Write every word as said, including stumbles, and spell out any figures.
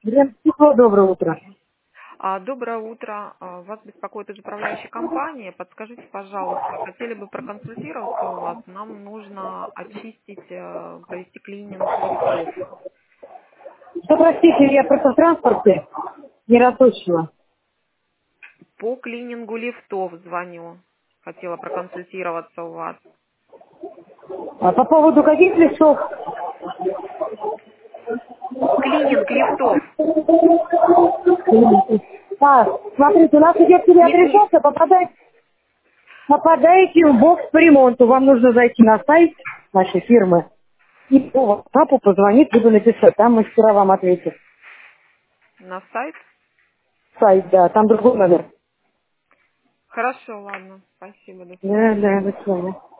Елена Психова, доброе утро. А, Доброе утро. А, Вас беспокоит из управляющей компании. Подскажите, пожалуйста, хотели бы проконсультироваться у вас. Нам нужно очистить, э, провести клининг лифтов. Что, простите, я просто в транспорте не расслышала. По клинингу лифтов звоню. Хотела проконсультироваться у вас. А по поводу каких листов? Клининг лифтов. А, смотрите, у нас идет Не- не- переадресация, попадает, попадаете в бокс по ремонту. Вам нужно зайти на сайт нашей фирмы и по WhatsApp позвонить, либо написать. Там мастера вам ответят. на сайт? Сайт, да, там другой номер. Хорошо, ладно. Спасибо, до Да, свидания. да, до свидания.